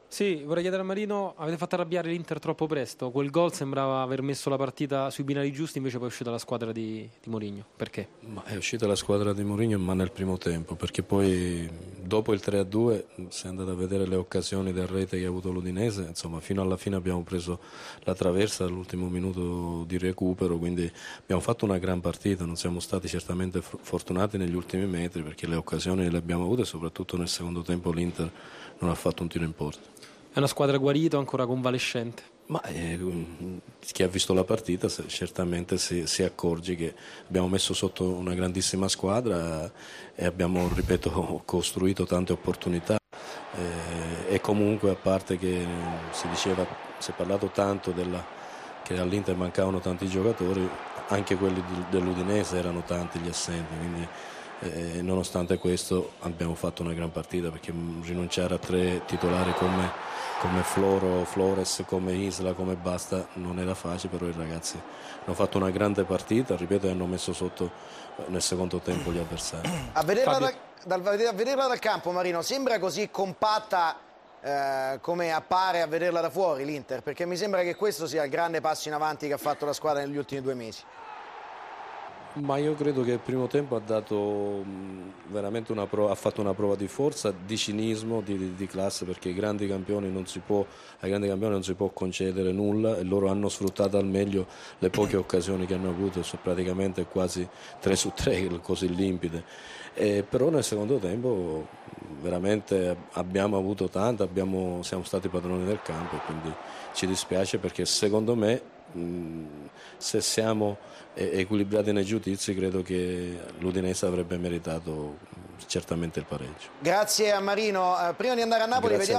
Sì, vorrei chiedere a Marino, avete fatto arrabbiare l'Inter troppo presto? Quel gol sembrava aver messo la partita sui binari giusti, invece poi è uscita la squadra di Mourinho. Perché? Ma è uscita la squadra di Mourinho, ma nel primo tempo, perché poi dopo il 3-2, se andate a vedere le occasioni del rete che ha avuto l'Udinese, insomma, fino alla fine abbiamo preso la traversa all'ultimo minuto di recupero, quindi abbiamo fatto una gran partita, non siamo stati certamente fortunati negli ultimi metri, perché le occasioni le abbiamo avute e soprattutto nel secondo tempo l'Inter non ha fatto un tiro in porta. È una squadra guarita, ancora convalescente. Ma chi ha visto la partita certamente si accorge che abbiamo messo sotto una grandissima squadra e abbiamo, ripeto, costruito tante opportunità e comunque, a parte che si è parlato tanto che all'Inter mancavano tanti giocatori, anche quelli dell'Udinese erano tanti gli assenti, quindi nonostante questo abbiamo fatto una gran partita, perché rinunciare a 3 titolari come Flores, come Isla, come Basta non era facile, però i ragazzi hanno fatto una grande partita, ripeto, e hanno messo sotto nel secondo tempo gli avversari. A vederla dal campo, Marino, sembra così compatta come appare a vederla da fuori l'Inter? Perché mi sembra che questo sia il grande passo in avanti che ha fatto la squadra negli ultimi 2 mesi. Ma io credo che il primo tempo ha dato veramente ha fatto una prova di forza, di cinismo, di classe, perché ai grandi campioni non si può concedere nulla e loro hanno sfruttato al meglio le poche occasioni che hanno avuto, sono praticamente quasi 3 su 3, così limpide. Però nel secondo tempo veramente abbiamo avuto tanto, siamo stati padroni del campo e quindi ci dispiace, perché secondo me se siamo equilibrati nei giudizi credo che l'Udinese avrebbe meritato certamente il pareggio. Grazie a Marino. Prima di andare a Napoli, vediamo